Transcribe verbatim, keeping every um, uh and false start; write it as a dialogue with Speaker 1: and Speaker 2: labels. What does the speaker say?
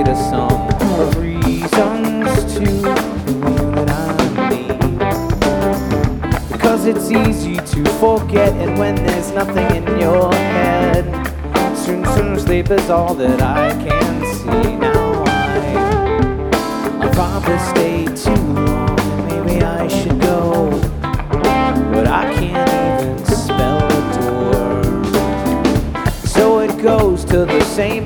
Speaker 1: to some reasons to believe that I'm me. Because it's easy to forget, and when there's nothing in your head, soon, soon sleep is all that I can see. Now I, I'll probably stay too long, and maybe I should go, but I can't even spell a door. So it goes to the same